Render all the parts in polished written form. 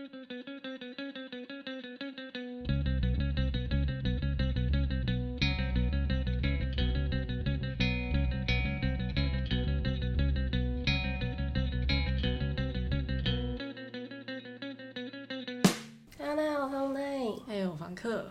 还有房客，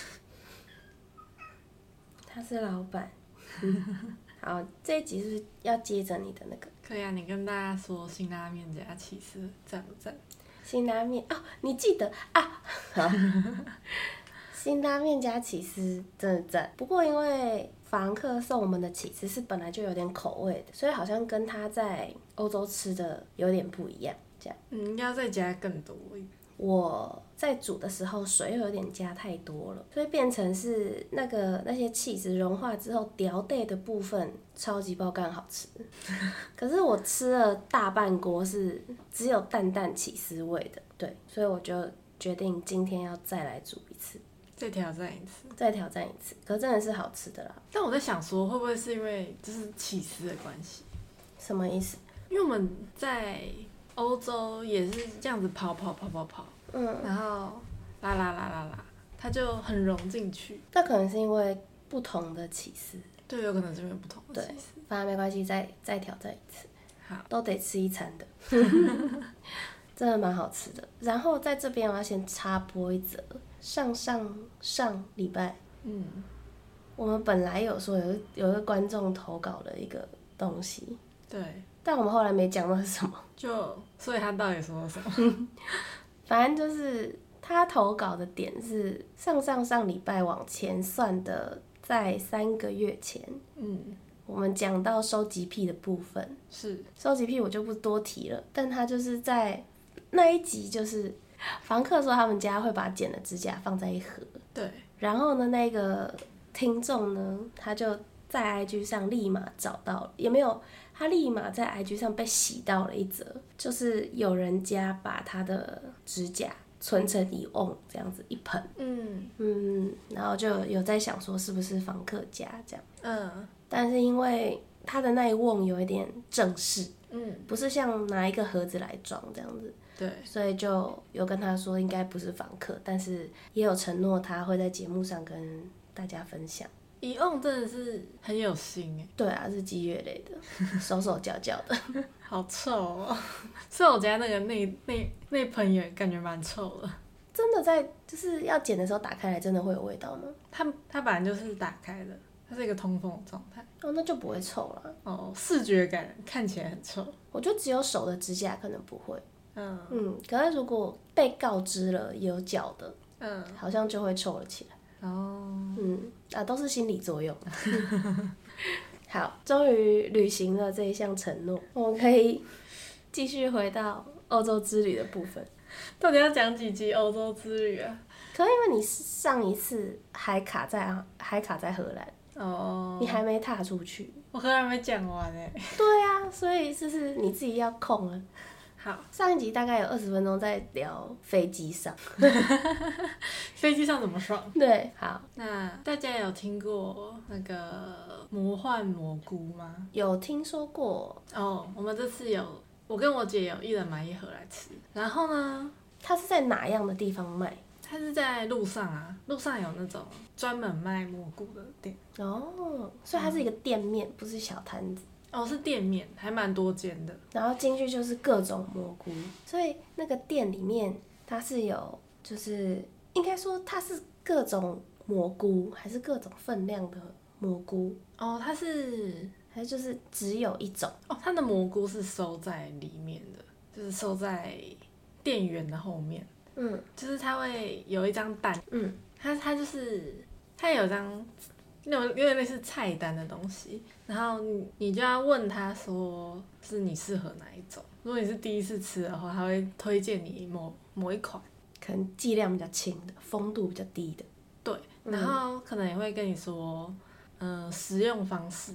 他是老板。好，这一集是要接着你的那个。 可以啊，你跟大家说辛拉面加起司赞不赞？ 辛拉面哦，你记得啊？好，辛拉面加起司真的赞。不过因为房客送我们的起司是本来就有点口味的，所以好像跟他在欧洲吃的有点不一样。这样， 应该要再加更多一点。 我在煮的时候水又有点加太多了，所以变成是那些起司融化之后掉带的部分超级爆干好吃。可是我吃了大半锅是只有淡淡起司味的，对，所以我就决定今天要再来煮一次， 再挑战一次， 可是真的是好吃的啦。 但我在想说，会不会是因为就是起司的关系？ 什么意思？ 因为我们在欧洲也是这样子跑，然后拉，它就很融进去。 那可能是因为不同的起司， 对，有可能是因为不同的起司。 反正没关系，再挑战一次， 好， 都得吃一餐的，真的蛮好吃的。然后在这边我要先插播一则，上礼拜，我们本来有说有一个观众投稿了一个东西， 对， 但我们后来没讲那是什么， 所以他到底说了什么？ 反正就是他投稿的点是上礼拜往前算的，在3个月前，我们讲到收集癖的部分， 是收集癖我就不多提了，但他就是在那一集，就是房客说他们家会把剪的指甲放在一盒， 对， 然后呢，那个听众呢，他就在 IG 上立马找到了，也没有，他立马在 IG 上被洗到了一则，就是有人家把他的指甲存成1瓮这样子一盆，然后就有在想说是不是房客家这样，但是因为他的那一瓮有一点正式，不是像拿一个盒子来装这样子， 对， 所以就有跟他说应该不是房客，但是也有承诺他会在节目上跟大家分享。 1瓮真的是很有心哎。 对啊，日积月累的，手手脚脚的， 好臭哦！所以我家那个那盆也感觉蛮臭的。 真的在就是要剪的时候打开来，真的会有味道吗？ 它本来就是打开的，它是一个通风的状态。 哦，那就不会臭了。 哦，视觉感看起来很臭。 我觉得只有手的指甲可能不会。可是如果被告知了有脚的，好像就会臭了起来。都是心理作用。好，终于履行了这一项承诺，我们可以继续回到欧洲之旅的部分。 到底要讲几集欧洲之旅啊？ 可是因为你上一次还卡在荷兰，你还没踏出去。 我荷兰没讲完哎。 对啊，所以就是你自己要空了。 好， 上一集大概有20分钟在聊飞机上， 飞机上怎么爽？ 对，好， 那大家有听过那个魔幻蘑菇吗？ 有听说过哦。我们这次我跟我姐有一人买1盒来吃。然后呢， 它是在哪样的地方卖？ 它是在路上啊，路上有那种专门卖蘑菇的店。 哦，所以它是一个店面，不是小摊子。 哦，是店面，还蛮多间的。 然后进去就是各种蘑菇，所以那个店里面它是有，就是应该说它是各种蘑菇，还是各种分量的蘑菇？ 哦，它是还是就是只有一种？ 哦，它的蘑菇是收在里面的，就是收在店员的后面。就是它会有一张单，它就是它有一张那种有点类似菜单的东西，然后你就要问他说是你适合哪一种。如果你是第一次吃的话，他会推荐你某一款， 可能剂量比较轻的，风度比较低的。 对，然后可能也会跟你说，食用方式，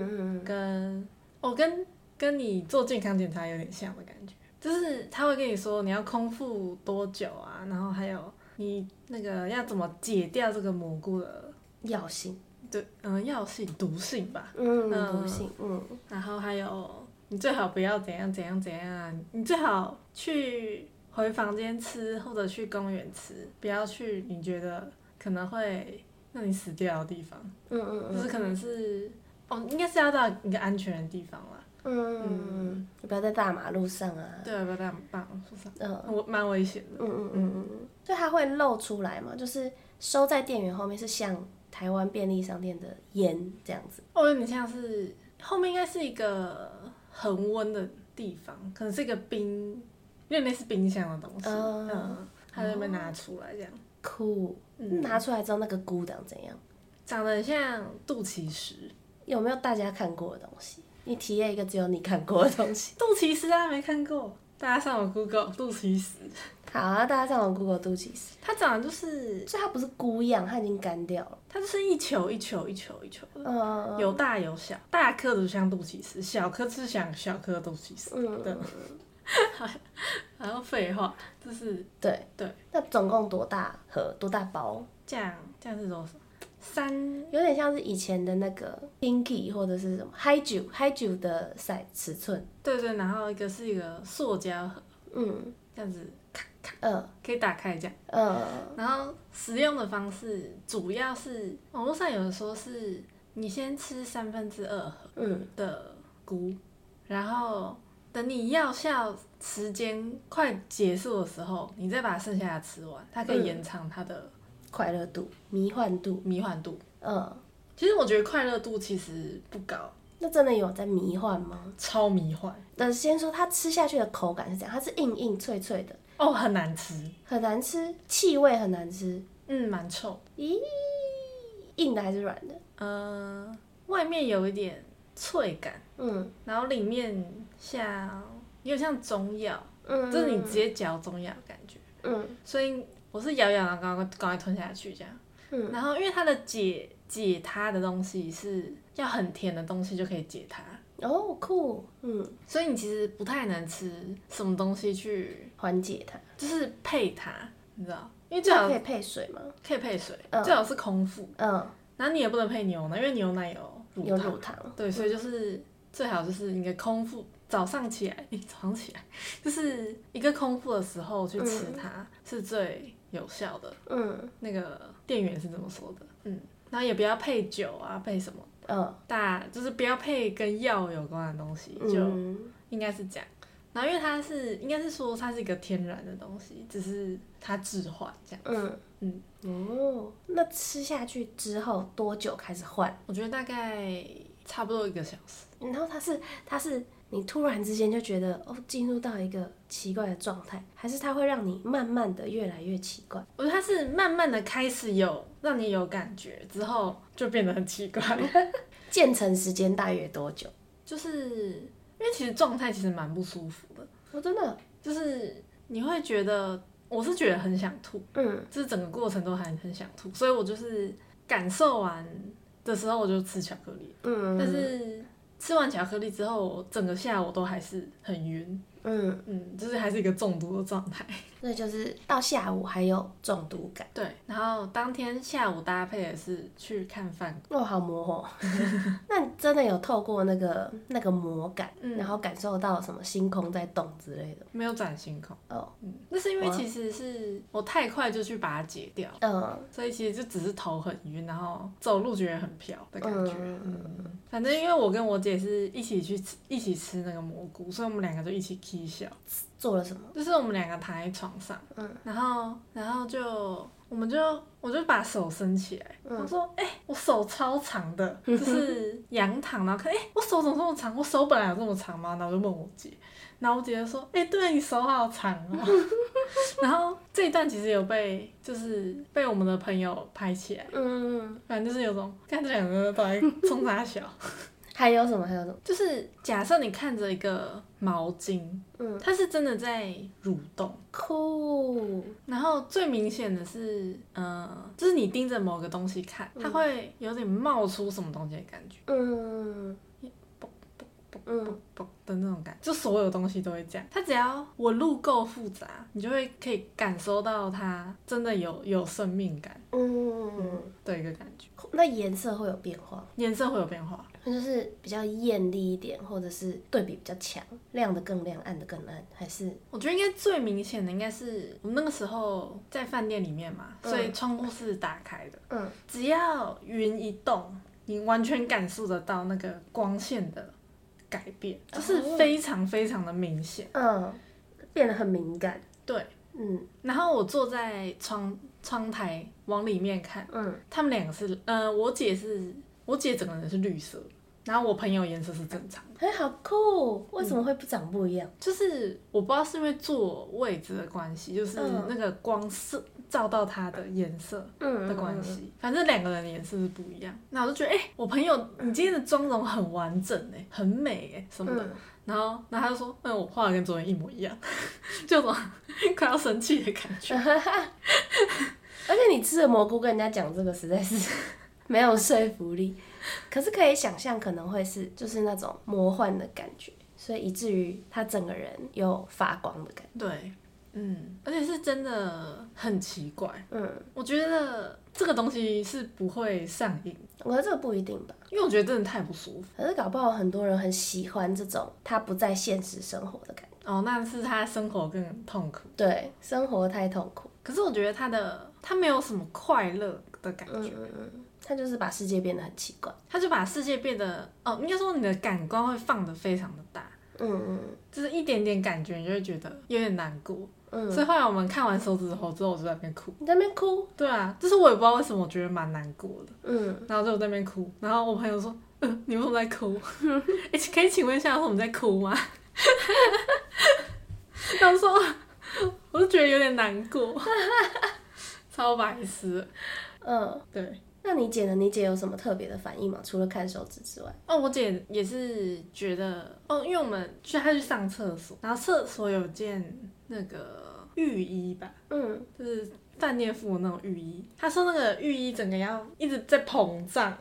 跟你做健康检查有点像的感觉，就是他会跟你说你要空腹多久啊，然后还有你那个要怎么解掉这个蘑菇的药性。 对，药性、毒性吧。 毒性，然后还有，你最好不要怎样，你最好去回房间吃或者去公园吃，不要去你觉得可能会让你死掉的地方。就是可能是应该是要到一个安全的地方啦。 不要在大马路上啊。 对，不要在大马路上，蛮危险的。 所以它会露出来嘛，就是收在店员后面，是像台湾便利商店的烟这样子。 有点像是后面应该是一个恒温的地方，可能是一个冰，有点类似冰箱的东西。它在那边拿出来这样。 酷。拿出来之后那个菇长怎样？ 长得很像肚脐石。 有没有大家看过的东西？你体验一个只有你看过的东西。 肚脐石大家没看过，大家上网 Google 肚脐石。 好啊，大家上网 Google 肚脐石。 它长得就是， 所以它不是菇样，它已经干掉了。 它就是一球一球一球一球的，有大有小，大颗的就像肚脐石，小颗是像小颗的肚脐石。然后废话，就是对。那总共多大盒？多大包？这样是多少？3， 有点像是以前的那个 Pinky 或者是什么嗨酒的尺寸。 对，然后一个是一个塑胶盒，这样子可以打开这样。然后使用的方式主要是网络上有的说是你先吃2/3盒的菇，然后等你药效时间快结束的时候，你再把剩下的吃完，它可以延长它的快乐度、迷幻度。 其实我觉得快乐度其实不高。 那真的有在迷幻吗？ 超迷幻。 先说它吃下去的口感是怎样？它是硬脆脆的。 很难吃。 很难吃，气味很难吃。 蛮臭。 咦，硬的还是软的？ 外面有一点脆感，然后里面有点像中药，就是你直接嚼中药的感觉。所以我是咬然后赶快吞下去这样。然后因为它的解它的东西是要很甜的东西就可以解它。 酷。 所以你其实不太能吃什么东西去缓解它， 就是配它，你知道？因为最好可以配水吗？ 可以配水，最好是空腹。然后你也不能配牛奶，因为牛奶有乳糖。对，所以就是最好就是一个空腹，早上起来就是一个空腹的时候去吃它，是最有效的。那个店员是这么说的。然后也不要配酒啊，配什么？就是不要配跟药有关的东西，就应该是这样。然后因为应该是说它是一个天然的东西，只是它致幻这样。 那吃下去之后多久开始换？ 我觉得大概差不多1个小时。 然后它是你突然之间就觉得进入到一个奇怪的状态，还是它会让你慢慢的越来越奇怪？ 我觉得它是慢慢的开始让你有感觉，之后就变得很奇怪。 渐层时间大约多久？ 就是因为其实状态其实蛮不舒服的。 真的， 就是你会觉得，我是觉得很想吐。就是整个过程都还很想吐，所以我就是感受完的时候我就吃巧克力。但是吃完巧克力之后，我整个下午都还是很晕。就是还是一个中毒的状态。 所以就是到下午还有中毒感。 对，然后当天下午搭配的是去看梵谷。 好魔幻。那你真的有透过那个魔感，然后感受到什么星空在动之类的？ 没有转星空。那是因为其实是我太快就去把它解掉。所以其实就只是头很晕，然后走路觉得很飘的感觉。反正因为我跟我姐是一起吃那个蘑菇，所以我们2个就一起起笑。 做了什么？ 就是我们2个躺在床上，然后我就把手伸起来，我说我手超长的，就是仰躺，然后看我手怎么这么长？我手本来有这么长吗？然后我就问我姐，然后我姐就说对，你手好长哦。然后这一段其实有被我们的朋友拍起来。反正就是有种看这2个都在冲啥小。 还有什么？ 就是假设你看着一个毛巾，它是真的在蠕动。 酷。 然后最明显的是，就是你盯着某个东西看，它会有点冒出什么东西的感觉。的那种感觉，就所有东西都会这样。它只要纹路够复杂，你就会可以感受到它真的有生命感。的一个感觉。 那颜色会有变化？ 颜色会有变化。 那就是比较艳丽一点，或者是对比比较强，亮的更亮，暗的更暗，还是？ 我觉得应该最明显的应该是我们那个时候在饭店里面嘛，所以窗户是打开的，只要云一动，你完全感受得到那个光线的改变，就是非常非常的明显， 变得很敏感。 对，然后我坐在窗台往里面看，他们两个是，我姐整个人是绿色，然后我朋友颜色是正常的。 好酷！为什么会长不一样？ 就是我不知道是因为坐位置的关系，就是那个光是照到它的颜色的关系，反正两个人的颜色是不一样。那我就觉得，我朋友你今天的妆容很完整很美什么的。然后他就说，我画的跟昨天一模一样，就种快要生气的感觉。 而且你吃的蘑菇跟人家讲这个实在是没有说服力，可是可以想象可能会是就是那种魔幻的感觉，所以以至于他整个人有发光的感觉。 对，而且是真的很奇怪。我觉得这个东西是不会上瘾。 我觉得这个不一定吧， 因为我觉得真的太不舒服。 可是搞不好很多人很喜欢这种他不在现实生活的感觉。 那是他生活更痛苦。 对，生活太痛苦。 可是我觉得他没有什么快乐的感觉。 他就是把世界变得很奇怪。 他就把世界变得应该说你的感官会放得非常的大。就是一点点感觉你就会觉得有点难过。所以后来我们看完手指头之后，我就在那边哭。 你在那边哭？ 对啊，就是我也不知道为什么，我觉得蛮难过的。然后就在那边哭，然后我朋友说，你为什么在哭？可以请问一下，我们在哭吗？然后说，我就觉得有点难过，超白痴。对。 那你姐呢？你姐有什么特别的反应吗？除了看手指之外？ 我姐也是觉得，因为我们她去上厕所，然后厕所有件那个浴衣吧，就是饭店附的那种浴衣。她说那个浴衣整个要一直在膨胀，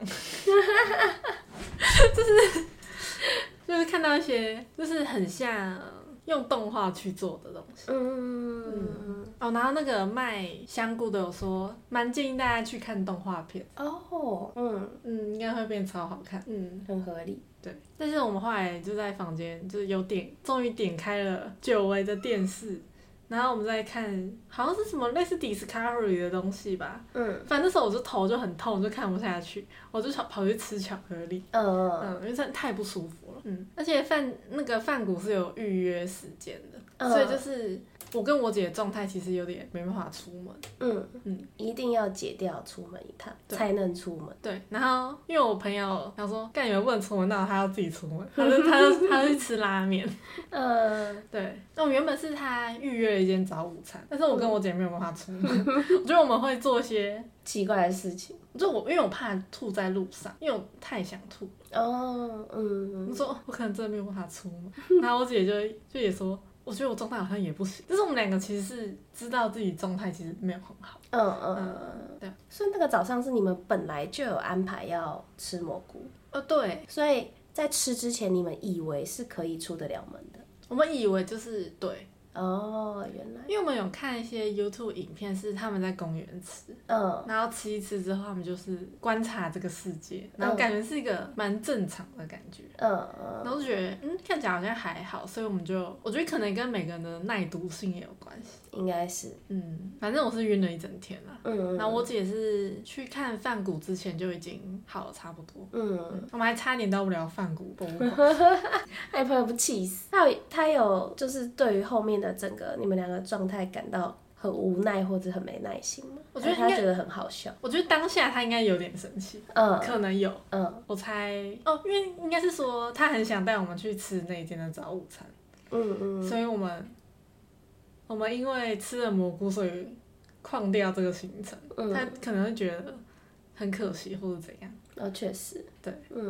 就是看到一些就是很像用动画去做的东西。然后那个卖香菇的有说，蛮建议大家去看动画片。应该会变超好看。 很合理。 对，但是我们后来就在房间，就是终于点开了久违的电视，然后我们在看，好像是什么类似 Discovery 的东西吧。反正那时候我头就很痛，就看不下去，我就跑去吃巧克力。因为真的太不舒服了。而且那个饭谷是有预约时间的，所以就是我跟我姐的状态其实有点没办法出门。 一定要解掉出门一趟才能出门。 对，然后因为我朋友他说，干你们不能出门，那他要自己出门，他就去吃拉面。对，那原本是他预约了一间早午餐，但是我跟我姐没有办法出门。我觉得我们会做一些奇怪的事情。 因为我怕吐在路上，因为我太想吐。我说我可能真的没有办法出门，然后我姐就也说，我觉得我状态好像也不行。就是我们两个其实是知道自己状态其实没有很好。对。 所以那个早上是你们本来就有安排要吃蘑菇？ 对。 所以在吃之前，你们以为是可以出得了门的？ 我们以为就是对。 原来。 因为我们有看一些 YouTube 影片，是他们在公园吃，然后吃一吃之后，他们就是观察这个世界，然后感觉是一个蛮正常的感觉。然后就觉得，看起来好像还好，所以我觉得可能跟每个人的耐毒性也有关系。 应该是。 反正我是晕了一整天啦。然后我姐是去看梵谷之前就已经好了差不多。我们还差点到不了梵谷博物馆。 那你朋友不气死？他有就是对于后面的整个你们两个状态感到很无奈或者很没耐心吗？我觉得他觉得很好笑。 我觉得当下他应该有点生气。可能有。我猜因为应该是说他很想带我们去吃那一间的早午餐。所以我们因为吃了蘑菇，所以旷掉这个行程。他可能会觉得很可惜或者怎样。 确实。 对。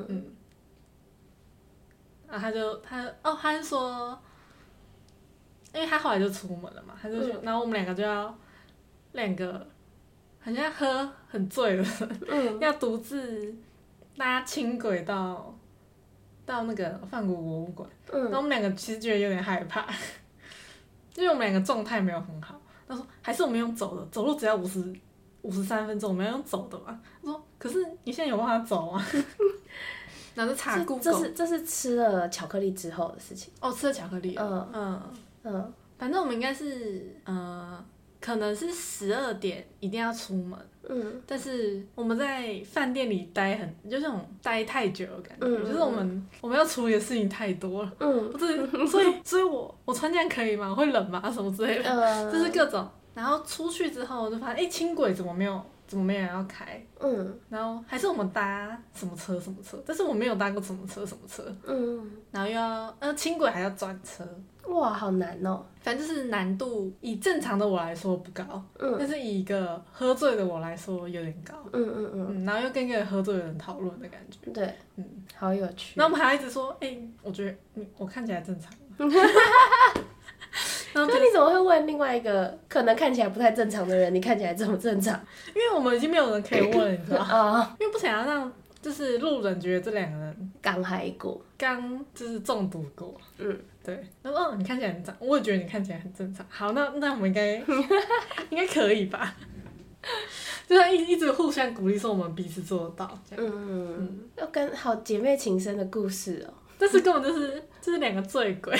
他就说，因为他后来就出门了嘛，他就说，然后我们两个好像喝很醉了，要独自搭轻轨到那个梵谷博物馆。然后我们两个其实觉得有点害怕，因为我们两个状态没有很好。他说还是我们用走的，走路只要53分钟，我们要用走的嘛。他说可是你现在有办法走吗？ 然后就查 Google。 这是吃了巧克力之后的事情。 哦，吃了巧克力。反正我们应该是可能是12点一定要出门。但是我们在饭店里就是那种待太久的感觉，就是我们要处理的事情太多了。所以我穿这样可以吗？会冷吗？什么之类的，就是各种。然后出去之后就发现，轻轨怎么没有人要开？然后还是我们搭什么车，但是我没有搭过什么车。然后又要轻轨还要转车。 哇，好难哦！ 反正就是难度，以正常的我来说不高，但是以一个喝醉的我来说有点高。然后又跟一个喝醉的人讨论的感觉。 对，好有趣。 然后我们还一直说，我觉得我看起来正常吗？ 那你怎么会问另外一个可能看起来不太正常的人，你看起来这么正常？ 因为我们已经没有人可以问了，你知道吗？因为不想要让就是路人觉得这两个人刚嗨过， 刚就是中毒过。对。然后你看起来很正常，我也觉得你看起来很正常。好，那我们应该可以吧？就是一直互相鼓励，说我们彼此做得到。 要跟好姐妹情深的故事哦。 但是根本就是两个醉鬼。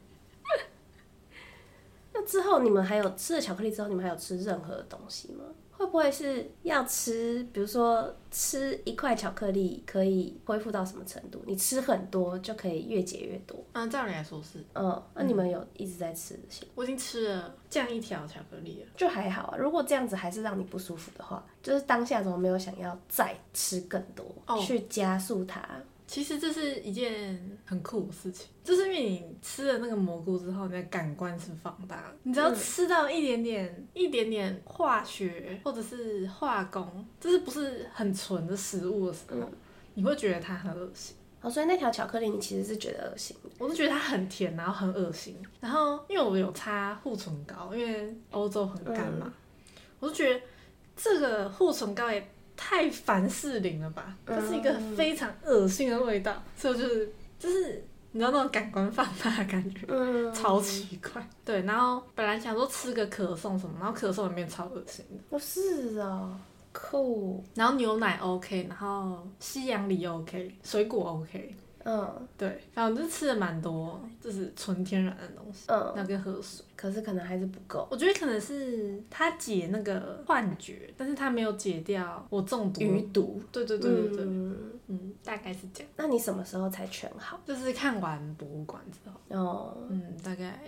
那之后你们还有吃了巧克力之后，你们还有吃任何的东西吗？会不会是要吃，比如说吃1块巧克力可以恢复到什么程度？你吃很多就可以越解越多。 照理来说是。 那你们有一直在吃这些？ 我已经吃了这样1条巧克力了， 就还好啊。如果这样子还是让你不舒服的话，就是当下怎么没有想要再吃更多，去加速它？ 其实这是一件很酷的事情，就是因为你吃了那个蘑菇之后，你的感官是放大的。你只要吃到一点点化学或者是化工，就是不是很纯的食物的时候，你会觉得它很恶心。 所以那条巧克力你其实是觉得恶心的？ 我是觉得它很甜，然后很恶心。然后因为我有擦护唇膏，因为欧洲很干嘛，我就觉得这个护唇膏也太凡士林了吧，它是一个非常恶心的味道，所以就是你知道那种感官放大的感觉，超奇怪。对，然后本来想说吃个可颂什么，然后可颂里面超恶心的。 是啊，酷。 然后牛奶 OK， 然后西洋梨 OK， 水果 OK。对，反正就是吃了蛮多，就是纯天然的东西。那跟喝水， 可是可能还是不够。 我觉得可能是它解那个幻觉，但是它没有解掉我中毒余毒。 对，大概是这样。 那你什么时候才全好？ 就是看完博物馆之后。大概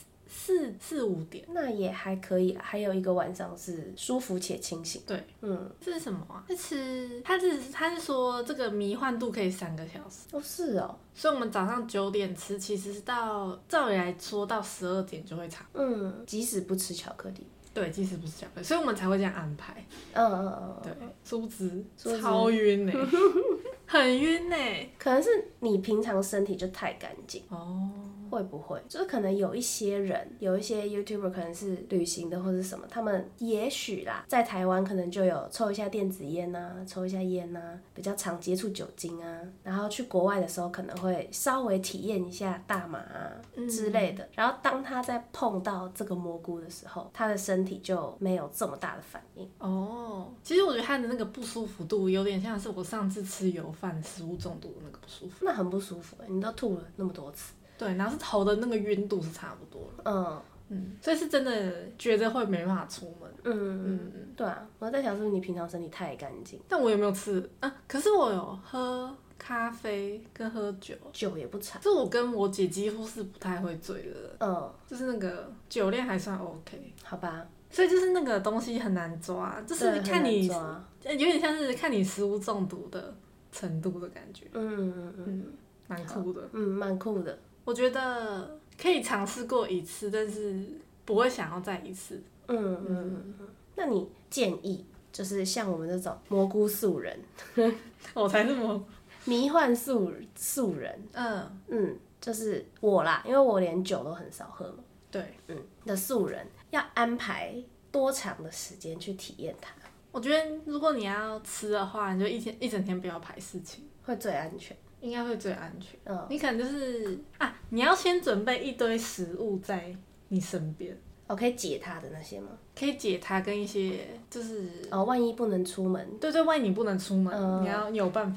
4、5点。 那也还可以啦，还有一个晚上是舒服且清醒。 对。这是什么啊？他是说这个迷幻度可以3个小时。 是哦。 所以我们早上9点吃，其实是照理来说到12点就会差。 即使不吃巧克力。 对，即使不吃巧克力，所以我们才会这样安排。对，殊不知超晕欸。很晕欸。 可能是你平常身体就太干净。会不会就是可能有一些人，有一些 YouTuber 可能是旅行的或者什么，他们也许啦，在台湾可能就有抽一下电子烟啊，抽一下烟啊，比较常接触酒精啊，然后去国外的时候可能会稍微体验一下大麻啊之类的，然后当他在碰到这个蘑菇的时候，他的身体就没有这么大的反应。 其实我觉得他的那个不舒服度有点像是我上次吃油饭食物中毒的那个不舒服。 那很不舒服你都吐了那么多次。 对，然后是头的那个晕度是差不多了。所以是真的觉得会没办法出门。 对啊，我在想是不是你平常身体太干净。 但我有没有吃可是我有喝咖啡跟喝酒。 酒也不差。 就我跟我姐几乎是不太会醉的。就是那个酒量还算 OK。 好吧。 所以就是那个东西很难抓，就是看你有点像是看你食物中毒的程度的感觉。蛮酷的。 蛮酷的。 我觉得可以尝试过一次，但是不会想要再一次。 那你建议就是像我们这种蘑菇素人， 我才是迷幻素人。就是我啦，因为我连酒都很少喝嘛。 对。 的素人要安排多长的时间去体验它？ 我觉得如果你要吃的话，你就一整天不要排事情， 会最安全。 应该会最安全。你可能就是你要先准备一堆食物在你身边。 可以解它的那些吗？ 可以解它跟一些就是万一不能出门。 对，万一你不能出门，你有办法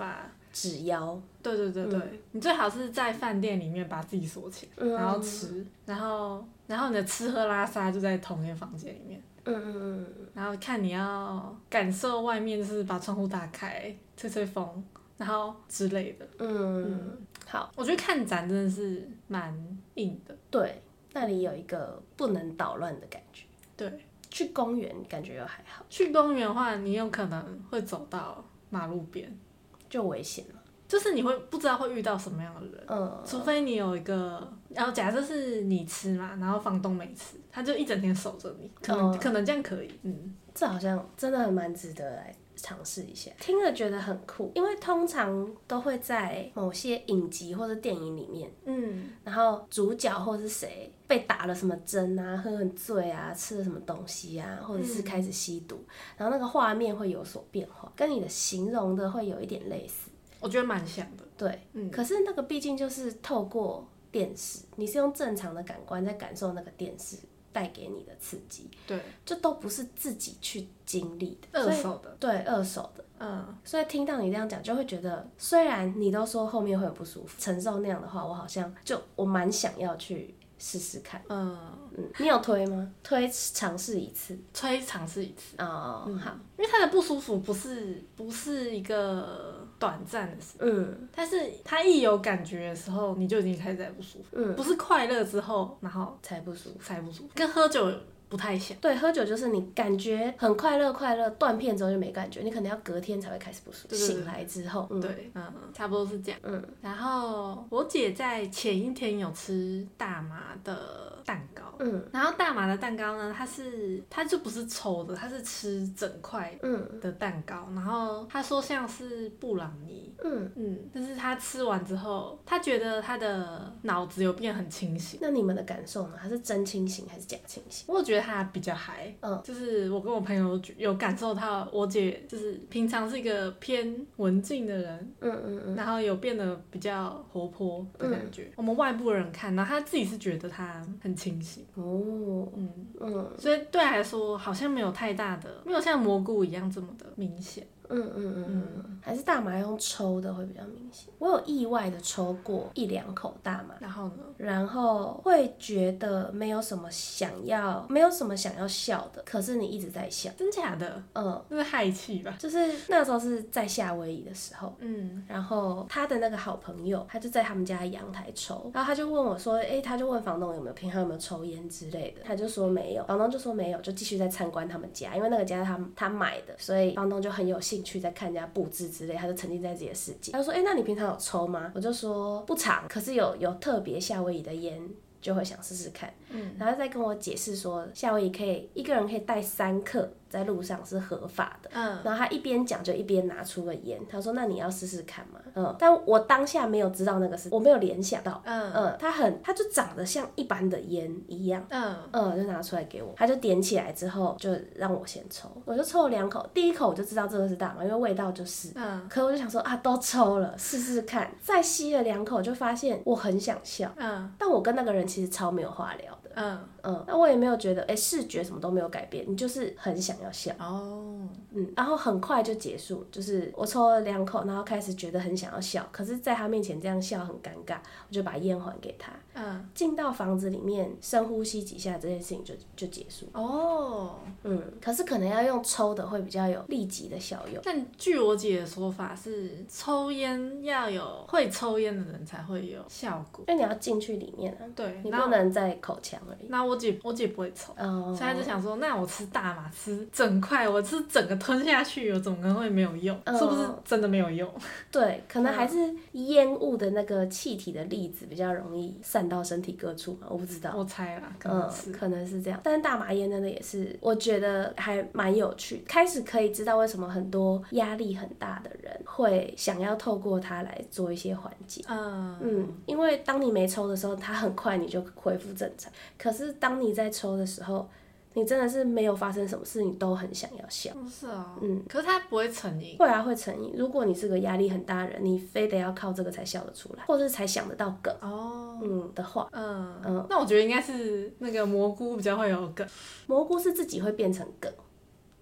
纸腰。 对对对对，你最好是在饭店里面把自己锁起来，然后吃，然后你的吃喝拉撒就在同一个房间里面。然后看你要感受外面，就是把窗户打开，吹吹风，然后之类的。 好， 我觉得看展真的是蛮硬的。 对，那里有一个不能捣乱的感觉。 对， 去公园感觉又还好。 去公园的话，你有可能会走到马路边， 就危险了。 就是你会不知道会遇到什么样的人，除非你有一个，然后假设是你吃嘛，然后房东没吃，他就一整天守着你，可能这样可以。 这好像真的蛮值得来尝试一下，听了觉得很酷，因为通常都会在某些影集或者电影里面，然后主角或是谁被打了什么针啊，喝很醉啊，吃了什么东西啊，或者是开始吸毒，然后那个画面会有所变化，跟你的形容的会有一点类似。 我觉得蛮像的。 对，可是那个毕竟就是透过电视，你是用正常的感官在感受那个电视带给你的刺激， 对， 就都不是自己去经历的， 二手的， 对，二手的，所以听到你这样讲，就会觉得，虽然你都说后面会很不舒服，承受那样的话，我好像我蛮想要去试试看。你有推吗？推尝试一次， 尝试一次。 好， 因为他的不舒服不是一个短暂的事，但是他一有感觉的时候，你就已经开始在不舒服，不是快乐之后，然后才不舒服， 跟喝酒不太像。 对，喝酒就是你感觉很快乐，断片之后就没感觉，你可能要隔天才会开始不舒服。醒来之后， 对，差不多是这样。然后我姐在前一天有吃大麻的蛋糕，然后大麻的蛋糕呢，它就不是抽的，它是吃整块的蛋糕，然后她说像是布朗尼，但是她吃完之后，她觉得她的脑子有变很清醒。 那你们的感受呢？它是真清醒还是假清醒？ 我觉得她比较嗨，就是我跟我朋友有感受到，我姐就是平常是一个偏文静的人，然后有变得比较活泼的感觉。我们外部人看，然后她自己是觉得她很清醒。所以对她来说好像没有太大的，没有像蘑菇一样这么的明显。 还是大麻用抽的会比较明显。我有意外的抽过1-2口大麻， 然后呢？ 然后会觉得没有什么想要笑的，可是你一直在笑。 真假的？这是氦气吧？ 就是那时候是在夏威夷的时候，然后他的那个好朋友，他就在他们家的阳台抽，然后他就问我说，他就问房东有没有平常有没有抽烟之类的，他就说没有，房东就说没有，就继续在参观他们家，因为那个家他买的，所以房东就很有兴趣在看人家布置之类，他就沉浸在自己的世界。他就说，那你平常有抽吗？我就说不常，可是有特别夏威夷的烟就会想试试看。然后再跟我解释说，夏威夷一个人可以带3克在路上是合法的。然后他一边讲就一边拿出了烟，他说那你要试试看吗？但我当下没有知道那个是，我没有联想到。他就长得像一般的烟一样。就拿出来给我，他就点起来之后就让我先抽，我就抽了2口，第1口我就知道这个是大麻，因为味道就是。可我就想说都抽了，试试看。再吸了2口就发现我很想笑。但我跟那个人其实超没有话聊的。那我也没有觉得视觉什么都没有改变，你就是很想要笑。然后很快就结束，就是我抽了2口，然后开始觉得很想要笑，可是在他面前这样笑很尴尬，我就把烟还给他。进到房子里面深呼吸几下，这件事情就结束。可是可能要用抽的会比较有立即的效用。 但据我姐的说法是，抽烟要有会抽烟的人才会有效果， 因为你要进去里面对， 你不能在口腔而已。 那我姐不会抽，所以她就想说，那我吃大麻吃整块，我吃整个吞下去，我怎么可能会没有用？是不是真的没有用？ 对，可能还是烟雾的那个气体的粒子比较容易散到身体各处嘛，我不知道。 我猜啦， 可能是这样。但是大麻烟真的也是，我觉得还蛮有趣。开始可以知道为什么很多压力很大的人会想要透过它来做一些缓解。因为当你没抽的时候，它很快你就恢复正常。可是当你在抽的时候，你真的是没有发生什么事，你都很想要笑。 是啊。可是它不会成瘾。 会啊，会成瘾。如果你是个压力很大的人，你非得要靠这个才笑得出来，或者是才想得到梗的话。 那我觉得应该是那个蘑菇比较会有梗。 蘑菇是自己会变成梗。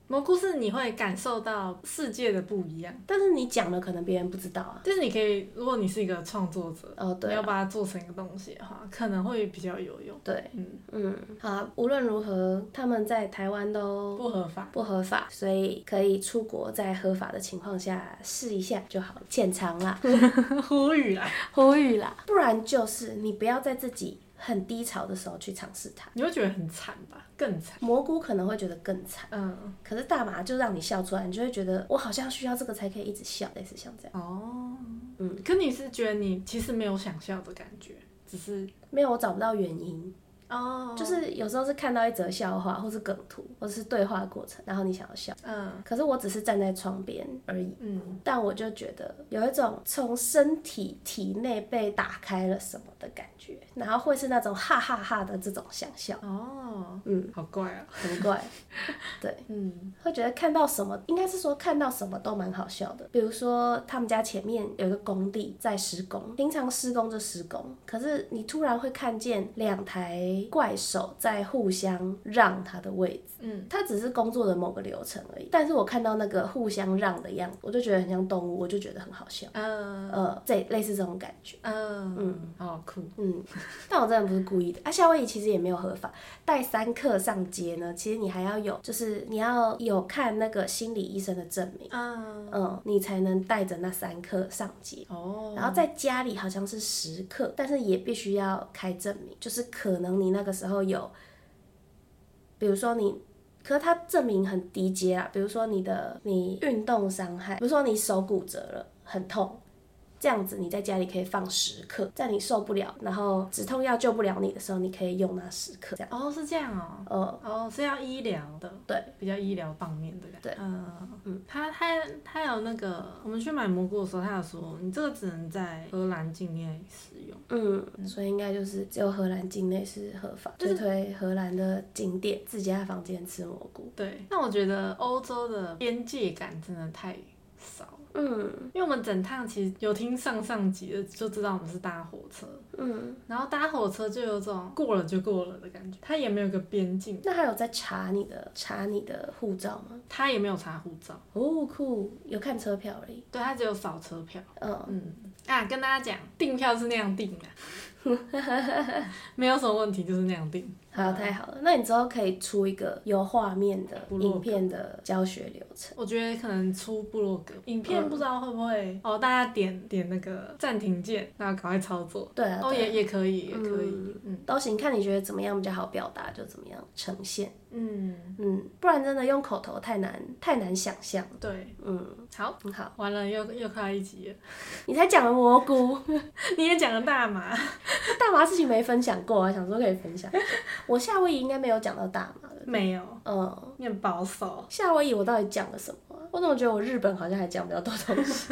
蘑菇是你会感受到世界的不一样， 但是你讲了可能别人不知道啊。 就是你可以，如果你是一个创作者， 对， 你要把它做成一个东西的话，可能会比较有用。 对，好啊，无论如何，他们在台湾都不合法，所以可以出国在合法的情况下试一下就好了，浅尝啦， 呼吁啦， 不然就是你不要在自己很低潮的时候去尝试它， 你会觉得很惨吧？更惨。 蘑菇可能会觉得更惨，可是大麻就让你笑出来，你就会觉得我好像需要这个才可以一直笑，类似像这样。 哦，可你是觉得你其实没有想笑的感觉，只是没有，我找不到原因。就是有时候是看到一则笑话，或是梗图，或是对话过程，然后你想要笑，可是我只是站在窗边而已，但我就觉得有一种从身体体内被打开了什么的感觉，然后会是那种哈哈哈的这种想笑。 好怪啊， 很怪，对，会觉得看到什么，应该是说看到什么都蛮好笑的。比如说他们家前面有一个工地在施工，平常施工就施工，可是你突然会看见2台怪手在互相让他的位置，他只是工作的某个流程而已，但是我看到那个互相让的样子，我就觉得很像动物，我就觉得很好笑，类似这种感觉， 好酷， 但我真的不是故意的啊。夏威夷其实也没有合法，带3克上街呢，其实你还要有，就是你要有看那个心理医生的证明，你才能带着那3克上街，然后在家里好像是10克，但是也必须要开证明，就是可能你那个时候有，比如说可是他证明很低阶啊，比如说你运动伤害，比如说你手骨折了，很痛。这样子你在家里可以放10克，在你受不了，然后止痛药救不了你的时候，你可以用那10克这样。 是这样是要医疗的， 对， 比较医疗方面的感觉。 对， 他有那个，我们去买蘑菇的时候，他有说你这个只能在荷兰境内使用。 所以应该就是只有荷兰境内是合法，就是推荷兰的景点，自家房间吃蘑菇。 对，但我觉得欧洲的边界感真的太少。因为我们整趟其实有听上集的，就知道我们是搭火车。然后搭火车就有种过了就过了的感觉，它也没有个边境。 那他有在查你的护照吗？ 他也没有查护照。 酷，有看车票而已。 对，他只有扫车票。跟大家讲，订票是那样订的。没有什么问题，就是那样定。 好，太好了。那你之后可以出一个有画面的影片的教学流程。 我觉得可能出部落格影片，不知道会不会大家点那个暂停键，然后赶快操作。 对啊， 也可以， 都行，看你觉得怎么样比较好表达，就怎么样呈现。不然真的用口头太难想象。 对，好，完了又快要1集了。 你才讲了蘑菇， 你也讲了大麻。 大麻事情没分享过啊，想说可以分享。我夏威夷应该没有讲到大麻的。 没有。你很保守。 夏威夷我到底讲了什么我怎么觉得我日本好像还讲比较多东西。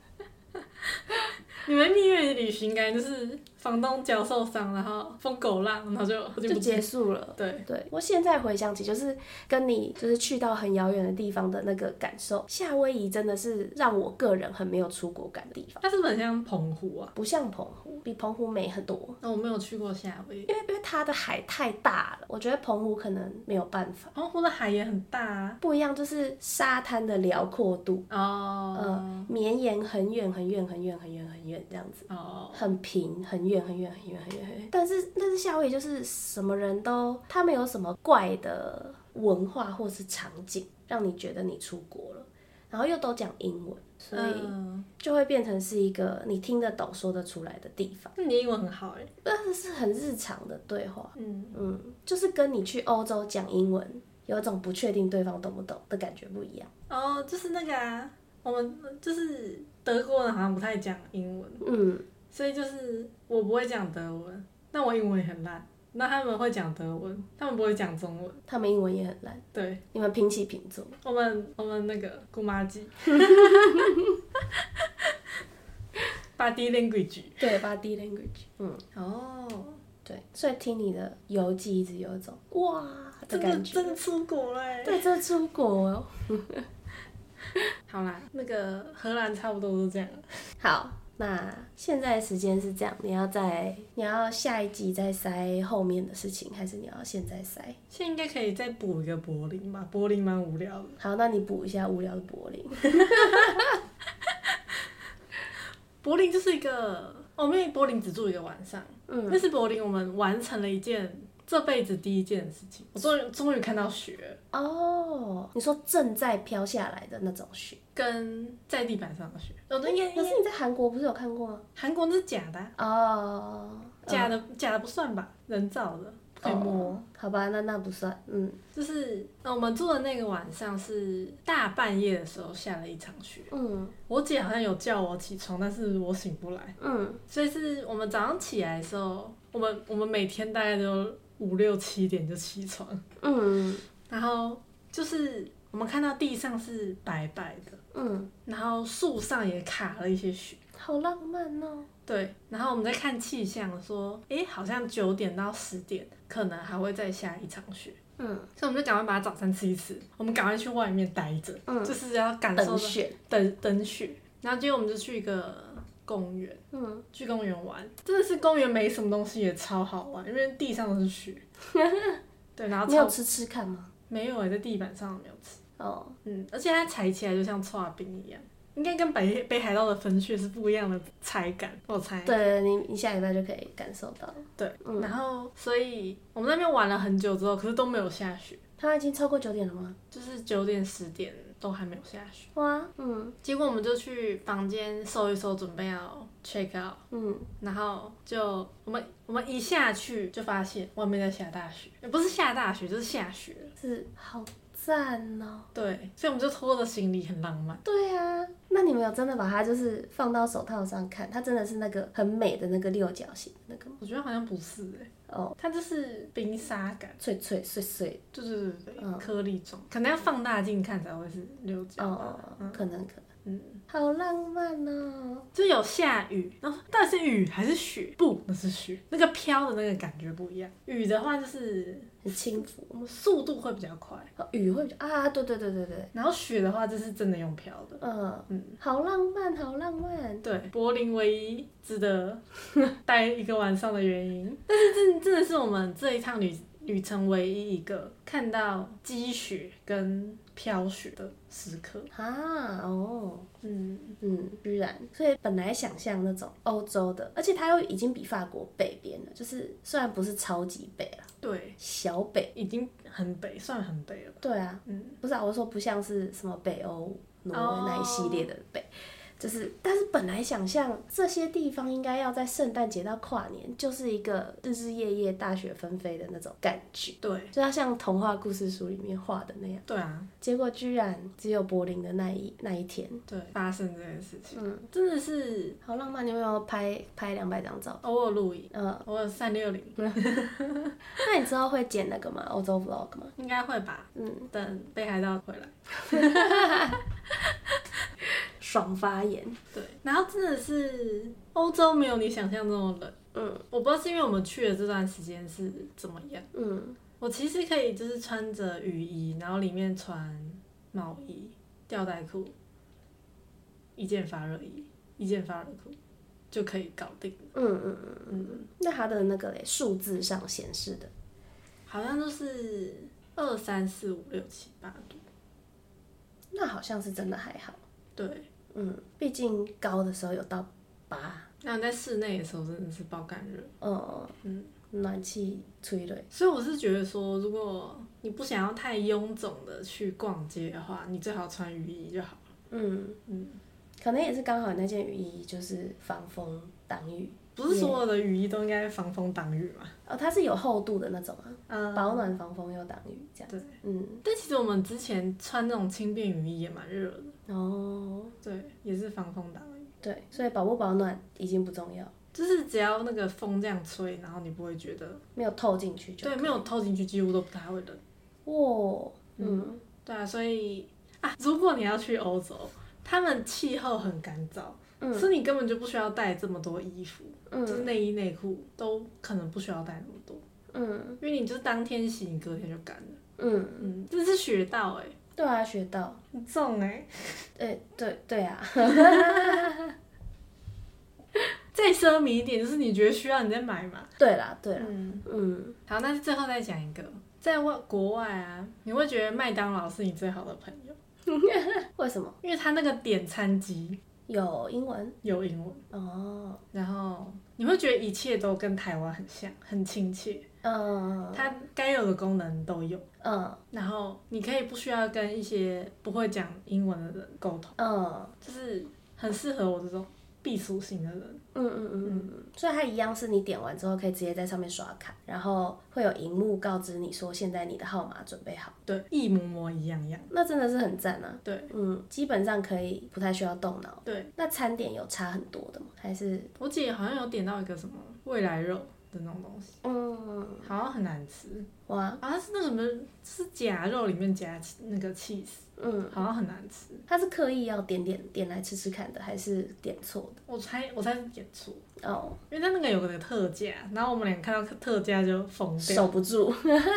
你们蜜月旅行感觉就是房东脚受伤，然后疯狗浪，然后就结束了。 对， 我现在回想起，就是跟你就是去到很遥远的地方的那个感受，夏威夷真的是让我个人很没有出国感的地方。 它是不是很像澎湖啊？ 不像澎湖，比澎湖美很多。 我没有去过夏威夷， 因为它的海太大了，我觉得澎湖可能没有办法。 澎湖的海也很大啊， 不一样，就是沙滩的辽阔度绵延很远很远很远很远很远这样子，很平，很远很远很远很远很远。但是夏威夷就是什么人都，它没有什么怪的文化或是场景让你觉得你出国了，然后又都讲英文，所以就会变成是一个你听得懂说得出来的地方。 那你英文很好欸。 但是很日常的对话，就是跟你去欧洲讲英文有一种不确定对方懂不懂的感觉不一样。 就是那个啊，我们就是德国人好像不太讲英文，所以就是我不会讲德文，那我英文也很烂。那他们会讲德文，他们不会讲中文， 他们英文也很烂。 对， 你们平起平坐。 我们那个姑妈鸡，body language。 对 ，body language。对，所以听你的游记一直有一种哇的感觉， 真的出国了欸。 对，真的出国哦。 好啦，那个荷兰差不多都这样了。 好， 那现在时间是这样，你要下一集再塞后面的事情，还是你要现在塞？ 现在应该可以再补一个柏林吧，柏林蛮无聊的。 好，那你补一下无聊的柏林。 柏林就是一个，因为柏林只住一个晚上，但是柏林我们完成了一件这辈子第一件事情，我终于看到雪了。 哦，你说正在飘下来的那种雪， 跟在地板上的雪。可是你在韩国不是有看过吗？ 韩国那是假的哦，假的不算吧，人造的。可以摸， 好吧，那不算。 就是我们住的那个晚上是大半夜的时候下了一场雪。我姐好像有叫我起床，但是我醒不来。所以是我们早上起来的时候，我们每天大概都5、6、7点就起床。然后就是我们看到地上是白白的，然后树上也卡了一些雪。 好浪漫哦。 对，然后我们在看气象，说，好像9点到10点可能还会再下一场雪。所以我们就赶快把早餐吃一吃，我们赶快去外面待着，就是要感受等雪。然后结果我们就去一个公园，去公园玩，真的是公园没什么东西也超好玩，因为地上都是雪。对，然后你有吃看吗？ 没有在地板上没有吃。而且它踩起来就像剉冰一样。应该跟北海道的粉雪是不一样的踩感，我猜。 对，你下礼拜就可以感受到。 对，然后所以我们那边玩了很久之后，可是都没有下雪。 它已经超过9点了吗？ 就是9点、10点都还没有下雪。 哇， 结果我们就去房间收一收，准备要 check out。然后就我们一下去就发现外面在下大雪，不是下大雪就是下雪了。 是好赞哦。 对，所以我们就拖着行李，很浪漫。 对啊，那你们有真的把它就是放到手套上看，它真的是那个很美的那个六角形的那个吗？ 我觉得好像不是它就是冰沙感， 脆脆碎碎。 对，颗粒状，可能要放大镜看才会是六角。 可能。好浪漫哦。 就有下雨，然后到底是雨还是雪？不，那是雪，那个飘的那个感觉不一样。雨的话就是很轻浮， 速度会比较快。 雨会比较对。 然后雪的话就是真的用飘的。好浪漫，好浪漫。 对，柏林唯一值得待一个晚上的原因，但是真的是我们这一趟旅程唯一一个看到积雪跟飘雪的时刻居然，所以本来想象那种欧洲的，而且它又已经比法国北边了，就是虽然不是超级北啦， 对， 小北已经很北，算很北了。 对啊，不是我说不像是什么北欧、挪威那一系列的北。但是本来想象这些地方应该要在圣诞节到跨年，就是一个日日夜夜大雪纷飞的那种感觉。 对， 就它像童话故事书里面画的那样。 对啊， 结果居然只有柏林的那一天， 对，发生这件事情，真的是好浪漫。你有没有拍200张照？ 我有录影，我有360。 那你之后会剪那个吗？欧洲 vlog 吗？ 应该会吧。等北海道回来。 爽发言。 对，然后真的是欧洲没有你想象中的冷。我不知道是因为我们去的这段时间是怎么样。我其实可以就是穿着雨衣，然后里面穿毛衣、吊带裤、一件发热衣、一件发热裤就可以搞定了。 那它的那个数字上显示的， 好像都是2、3、4、5、6、7、8度。 那好像是真的还好。 对。 毕竟高的时候有到8。 那在室内的时候真的是爆干热。 暖气吹了。 所以我是觉得说，如果你不想要太臃肿的去逛街的话，你最好穿雨衣就好了。 可能也是刚好那件雨衣就是防风挡雨。 不是所有的雨衣都应该防风挡雨嘛？ 它是有厚度的那种保暖、防风又挡雨这样。 对，但其实我们之前穿那种轻便雨衣也蛮热的。对，也是防风挡雨。 对，所以保不保暖已经不重要， 就是只要那个风这样吹，然后你不会觉得没有透进去就。 对，没有透进去，几乎都不太会冷。对啊，所以如果你要去欧洲，他们气候很干燥。所以你根本就不需要带这么多衣服，就是内衣内裤都可能不需要带那么多，因为你就是当天洗，你隔天就干了。这是学到对啊，学到。 很重对啊。 再奢靡一点，就是你觉得需要你再买嘛。 对啦。 好，那最后再讲一个，在国外啊，你会觉得麦当劳是你最好的朋友。 为什么？ 因为它那个点餐机有英文， 哦，然后你会觉得一切都跟台湾很像，很亲切。它该有的功能都有。然后你可以不需要跟一些不会讲英文的人沟通。就是很适合我这种避暑型的人。 所以它一样是你点完之后可以直接在上面刷卡，然后会有荧幕告知你说现在你的号码准备好。 对，一模模一样样。 那真的是很赞啊。 对， 基本上可以不太需要动脑。 对， 那餐点有差很多的吗？还是我姐好像有点到一个什么未来肉的那种东西，好像很难吃。哇，它是那个什么，是假肉里面加那个 cheese，好像很难吃。 它是刻意要点来吃吃看的，还是点错的？ 我猜是点错。因为它那个有个特价，然后我们俩看到特价就疯掉， 守不住。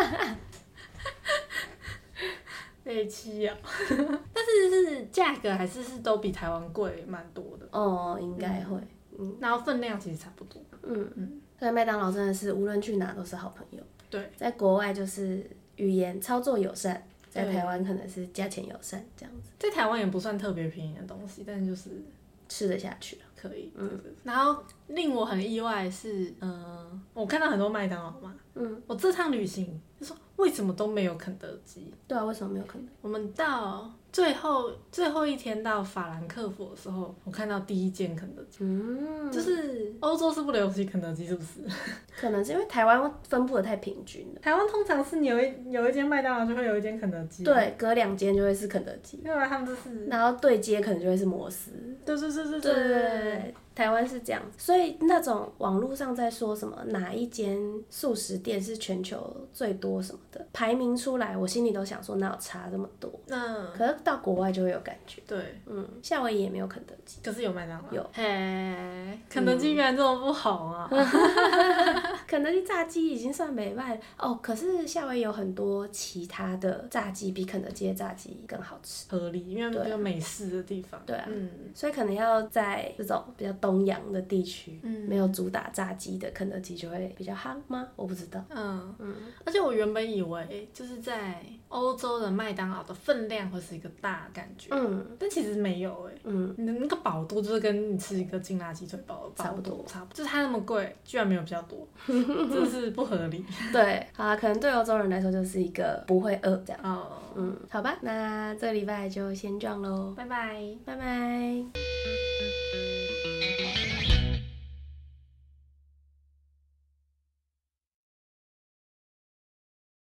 被气啊！但是价格还是都比台湾贵蛮多的。 应该会。 然后分量其实差不多。 所以麦当劳真的是无论去哪都是好朋友。 对， 在国外就是语言操作友善，在台湾可能是价钱友善这样子。 在台湾也不算特别便宜的东西，但就是吃得下去了。 可以。然后令我很意外是，我看到很多麦当劳嘛，我这趟旅行就说为什么都没有肯德基？ 对啊，为什么没有肯德基？ 我们到最后一天到法兰克福的时候，我看到第一间肯德基。就是欧洲是不流行肯德基，是不是？ 可能是因为台湾分布的太平均了。 台湾通常是你有一间麦当劳就会有一间肯德基。 对，隔2间就会是肯德基。 对啊，他们就是。 然后对接可能就会是摩斯。对。台湾是这样，所以那种网络上在说什么哪一间速食店是全球最多什么的排名出来，我心里都想说哪有差这么多。可是到国外就会有感觉。 对， 夏威夷也没有肯德基， 可是有麦当劳。 有。 肯德基原来这么不好啊！ 肯德基炸鸡已经算没卖了可是夏威夷有很多其他的炸鸡比肯德基的炸鸡更好吃。 合理，因为有美式的地方。 对啊，所以可能要在这种比较东洋的地区，没有主打炸鸡的肯德基就会比较夯吗？我不知道。 而且我原本以为就是在欧洲的麦当劳的分量会是一个大感觉，但其实没有你的那个饱度就是跟你吃一个劲辣鸡腿堡差不多，就是它那么贵，居然没有比较多，真的是不合理。 对，好啦，可能对欧洲人来说就是一个不会饿这样。好吧，那这个礼拜就先这样咯， 拜拜， 拜拜。